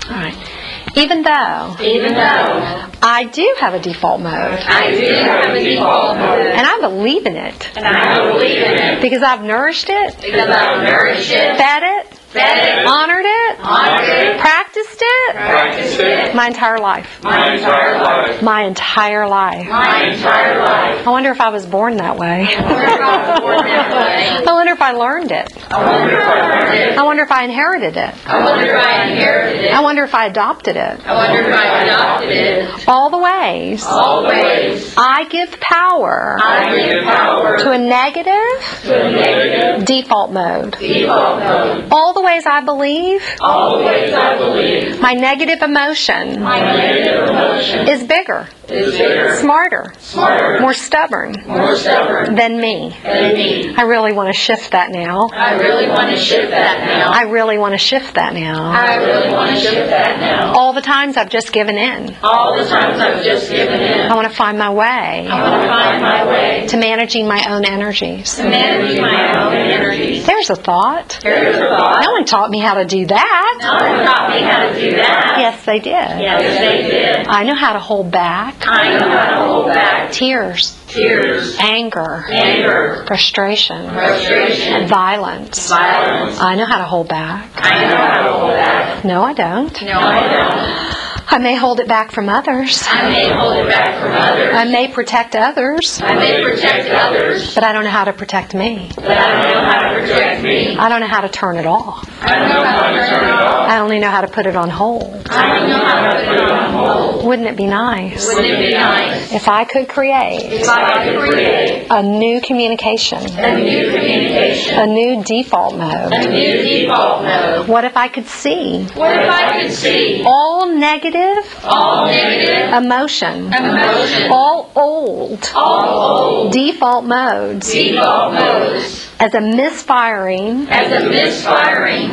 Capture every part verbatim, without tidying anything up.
All right. Even though, even though I do have a default mode, I do have a default mode, and I believe in it, and I believe in it, because I've nourished it, because I've nourished it, fed it, fed it, honored it, honored it, practiced it, practiced it, my entire life. my entire life, My entire life. my entire life. I wonder if I was born that way. I wonder if I was born that way. I wonder if I learned it. I wonder if I learned it. I wonder if I inherited it. I wonder if I inherited it. I wonder if I adopted it. I wonder if I adopted it. All the ways Always, I give power I give power to a negative to a negative default mode. default mode. All the ways I believe All the ways I believe my negative emotion my negative emotion is bigger, is bigger, smarter, smarter, more stubborn more stubborn than me. than me. I really want to shift that now. I really want to shift that now. I really want to shift that now. I really want to shift that now. All the times I've just given in. All the times I've just given in. I want to find my way I want to find my way to managing my own energies. to managing my own energies. There's a thought. There's a thought. No one taught me how to do that. No one taught me how to do that. Yes, they did. Yes, they did. I know how to hold back I know how to hold back tears, tears, anger, anger, frustration, frustration, violence. violence. I know how to hold back. I know how to hold back. No, I don't. No, I don't. I may hold it back from others. I may hold it back from others. I may protect others, I may protect others, but I don't know how to protect me. but I don't know how to protect me. I don't know how to turn it off. I don't know how to turn it off. I only know how to put it on hold. I don't know how to put it on hold. Wouldn't it be nice Wouldn't it be nice if I could create if I could create a new communication, a new communication, a new default mode? a new default mode? What if I could see What if I could see all negative all negative emotion, emotion, all old all old default modes default modes as a misfiring, as a misfiring,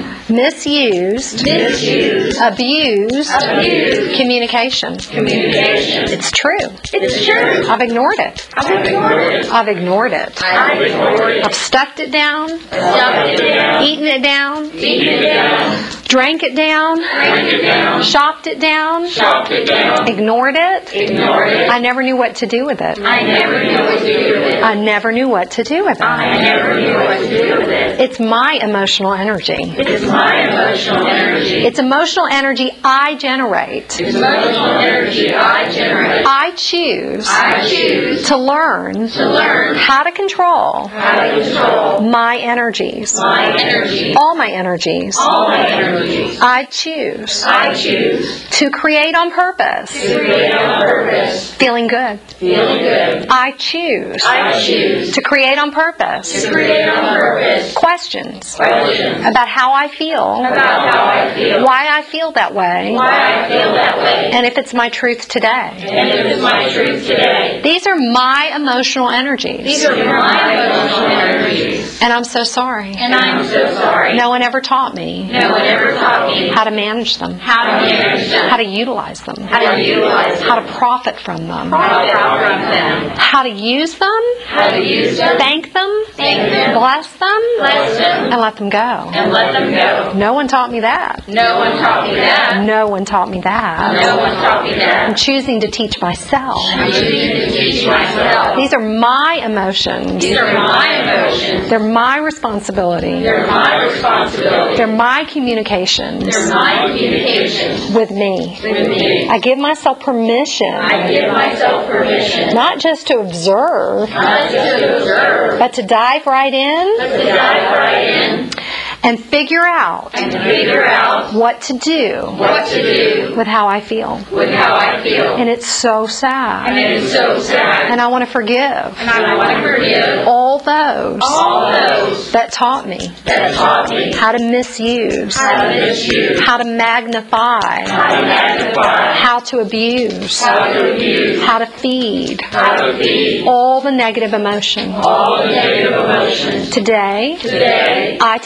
misused, misused, abused abused communication? communication? It's true. It's true. I've ignored it. I've ignored it. I've ignored it. I've ignored it. I've stuffed it down, Stuffed it down. eaten it down, Eaten it down. drank it down, Drank it down. shopped it down, Chopped it down. ignored it. Ignored it. I never knew what to do with it. I never knew what to do with it. I never knew what to do with it. I never knew what to do with it. It's my emotional energy. It's my emotional energy. It's emotional energy I generate. It's emotional energy I generate. I choose I choose to learn to learn how to control how to control my energies, my energy, all my energies. all my energies. I choose I choose to create on purpose, to create on purpose, feeling good. feeling good. I choose I choose to create on purpose to create on purpose questions questions about how I feel, about how I feel, why I feel that way, why I feel that way, and if it's my truth today. and if it's my truth today. These are my emotional These energies, are my emotional energies, and I'm so sorry. and I'm so sorry. No one ever taught me No one ever taught me how to manage them, how to manage them, how to utilize them, how to utilize them, how to profit from them, how to profit from them, how to use them, how to use them, thank them, thank them, bless them, bless them, and let them go. and let them go. No one taught me that. No one taught me that. No one taught me that. No one taught me I'm that. choosing to teach myself. I'm choosing to teach myself. These are my emotions. These are my emotions. They're my responsibility. They're my responsibility. They're my communications They're my communications with me. with me. I give myself permission I give myself permission not just to observe, not just to observe, but to dive right in but to dive right in and figure out and to figure out what to do what to do with how I feel. with how I feel. And it's so sad. And it is so sad. And I want to forgive And I want to forgive all those all those that taught me that taught me how to misuse, how to misuse, how to magnify, how to magnify, how to abuse, how to abuse, how to feed how to feed all the negative emotion. all the negative emotions. Today, Today, I take responsibility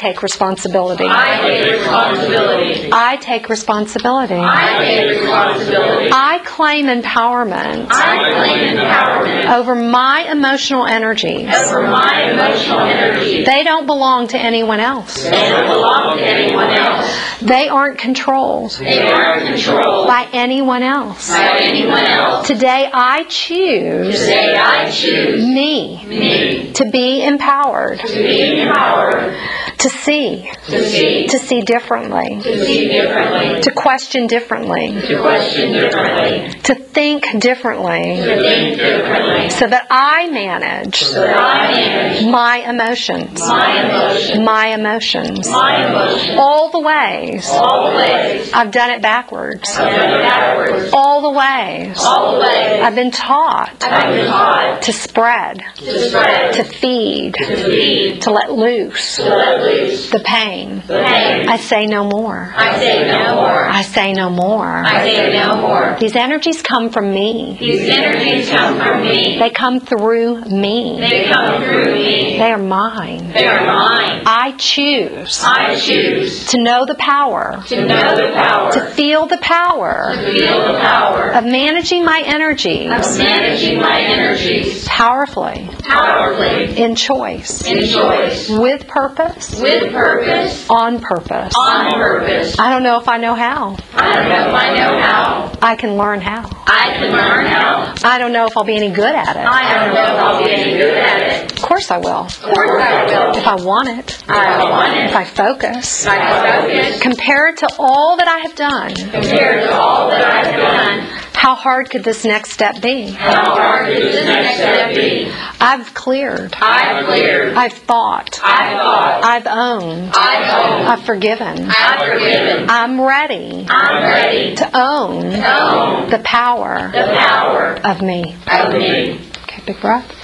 responsibility. I take responsibility. I take responsibility. I take responsibility. I claim empowerment I claim empowerment over my emotional energies. over my emotional energy. They don't belong to anyone else. They don't belong to anyone else. They aren't controlled They aren't controlled by anyone else. by anyone else. Today I choose Today I choose me me to be empowered, to be empowered, to see, to see, to see differently, to see differently, to question differently, to question differently, to think differently, to think differently, so that I manage so that I manage my emotions, my emotions, my emotions, my emotions, all the ways. all the ways I've done it backwards. I've done it backwards, All the ways all the ways I've been taught I've been taught to spread, to spread, to feed, to feed, to let loose to let loose the pain. the pain. I say no more. I say no more. I say no more. I say no more. These energies come from me. These energies come from me. They come through me. They come through me. They are mine. They are mine. I choose I choose to know the power, to know the power, to feel the power to feel the power of managing my energies of managing my energies powerfully, powerfully, in choice, in choice, with purpose, with purpose, on purpose. on purpose. I don't know if I know how. I don't know if I know how. I can learn how. I can learn how. I don't know if I'll be any good at it. I don't know if I'll be any good at it. Of course I will. Of course I will. If I want it. I want it. If I focus. If I focus, Compared to all that I have done, compared to all that I've done, how hard could this next step be? how hard could this next step be? I've cleared. I've cleared. I've thought. I've thought. I've owned. I've owned. I've forgiven. I've forgiven. I'm ready I'm ready to own to own the power the power of me. of me. Okay, big breath.